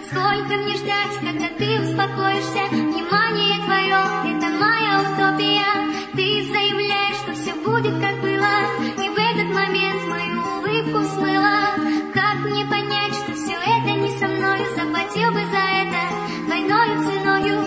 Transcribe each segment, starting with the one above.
Сколько мне ждать, когда ты успокоишься? Внимание твое, это моя утопия. Ты заявляешь, что все будет как было, и в этот момент мою улыбку смыла. Как мне понять, что все это не со мною? Заплатил бы за это двойной ценою.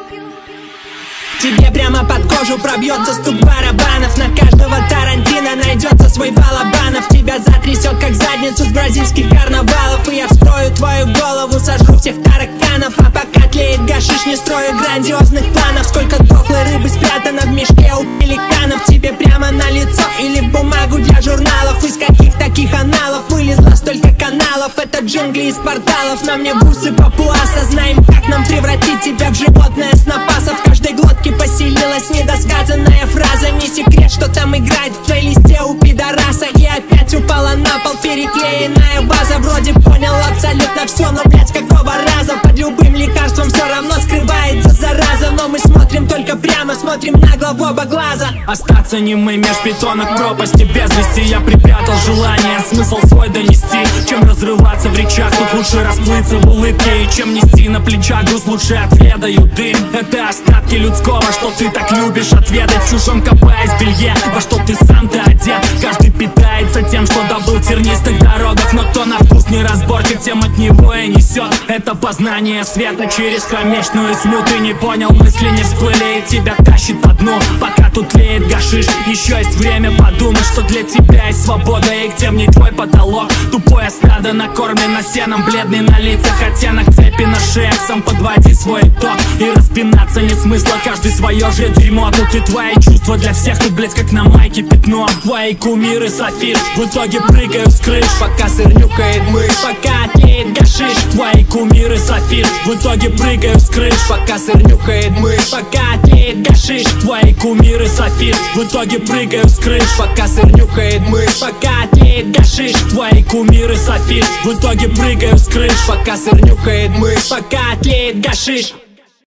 Тебе прямо под кожу пробьется стук барабанов. На каждого Тарантино найдется свой Балабанов. Тебя затрясет, как задницу с бразильских карнавалов. И я вскрою твою голову, сожру всех тараканов. А пока тлеет гашиш, не строю грандиозных планов. Сколько дохлой рыбы спрятано в мешке у пеликанов. Тебе прямо на лицо или бумагу для журналов. Из каких таких аналов вылезло столько каналов? Это джунгли из порталов, на мне бусы папуаса. Знаем, как нам превратить тебя в животное с напаса. В каждой глотке поселилась недосказанная фраза. Не секрет, что там играет в плейлисте у пидораса. И опять упала на пол переклеенная база. Вроде понял абсолютно все, но блять, какого раза? Под любым лекарством все равно скрывается зараза. Но мы смотрим только прямо, смотрим нагло в оба глаза. Остаться немым меж бетонок пропасти без вести. Я припрятал желание, смысл свой донести. Чем разрываться в речах, тут лучше расплыться в улыбке. И чем нести на плечах груз, лучше отведаю дым. Это остатки людского, что ты так любишь отведать. В чужом копаясь в белье, во что ты сам-то одет. Каждый питается тем, что добыл в тернистых дорогах. Но кто на вкус неразборчив, тем от него и несет. Это познание света через кромешную тьму. Ты не понял, мысли не всплыли, и тебя тащит по дну. Пока тут тлеет гашиш, еще есть время подумать, что для тебя есть свобода, и где мне твой потолок. Тупое стадо накормлено сеном, бледный на лицах оттенок цепи на шеях. Сам подводи свой итог, и распинаться нет смысла, каждый свое же дерьмо. Тут и твои чувства для всех, тут, блядь, как на майке пятно. Твои кумиры с афиш, в итоге прыгаю с крыш. Пока сыр нюхает мышь, пока тлеет гашиш. Твои кумиры с афиш, в итоге прыгаю с крыш. пока сыр нюхает мышь, пока тлеет гашиш. Твои кумиры с афиш, в итоге прыгаю с крыш. пока сыр нюхает мышь, пока тлеет гашиш. Твои кумиры с афиш, в итоге прыгаю с крыш. пока сыр нюхает мышь, пока тлеет гашиш.